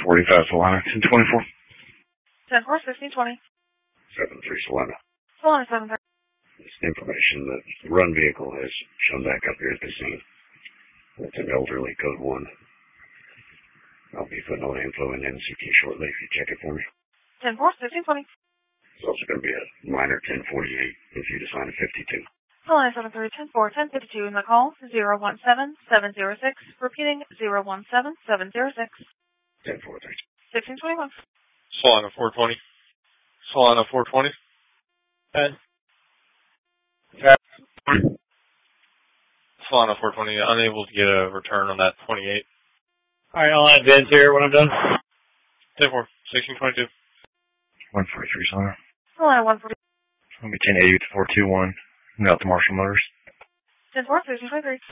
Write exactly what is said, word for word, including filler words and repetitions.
forty-five Solana, ten twenty-four. ten four, sixteen twenty. seven three Solana. Solana seven three. It's information that the run vehicle has shown back up here at the scene. It's an elderly code one. I'll be putting all the info in N C T shortly if you check it for me. ten four, sixteen twenty. It's also going to be a minor ten forty-eight if you decide a fifty-two. Solana seven three, ten four, ten fifty-two in the call, zero one seven, seven zero six, repeating zero one seven, seven zero six. ten four three. sixteen twenty-one. Solana four twenty. Solana four twenty. ten. Solana four twenty, unable to get a return on that twenty-eight. Alright, I'll add Vince here when I'm done. ten four, sixteen twenty-two. one forty-three Solana. Solana one forty. It's going to be ten eighty with four two one. Out to Marshall Motors. ten four, sixteen twenty-three.